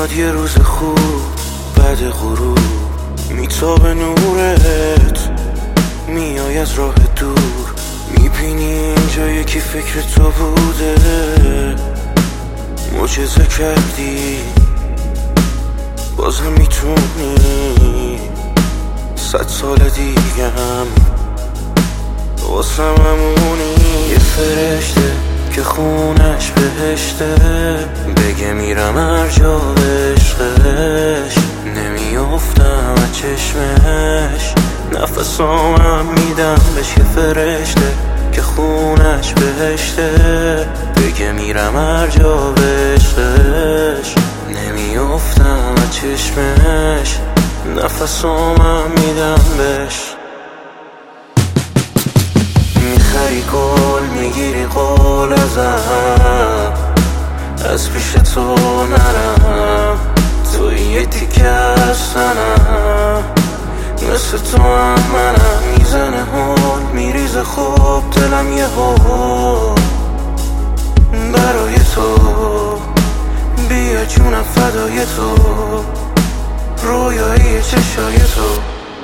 میاد یه روز خوب بعد غروب، میتابه نورت، میای از راه دور، میبینی اینجا یکی فکر تو بوده، معجزه کردی بازم میتونی 100 سال دیگم واسم همونی. یه فرشته که خونش بهشته، بگه میرم هر جا عشقش، نمیافتم از چشمش، نفسامم میدم بهش. یه فرشته که خونش بهشته، بگه میرم هر جا عشقش، نمیافتم از چشمش، نفسامم میدم بهش. میخری گل میگیری قول ازم، از پیش تو نرم، توی یه تیکه از تنم، مثل تو هم منم. میزنه هول میریزه خوب دلم یه هول برای تو، بیا جونم فدای تو، رویایی چشای تو.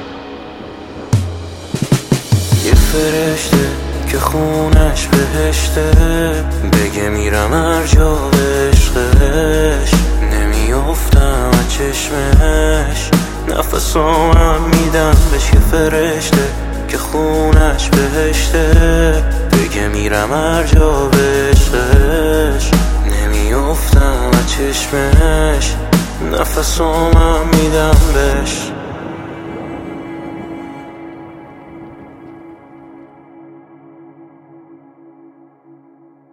یه فرشته که خونش بهشته، بگه میرم هر جا عشقش، نمیافتم از چشمش، نفسامم میدم بهش. یه فرشته که خونش بهشته، بگه میرم هر جا عشقش، نمیافتم از چشمش، نفسامم میدم بهش.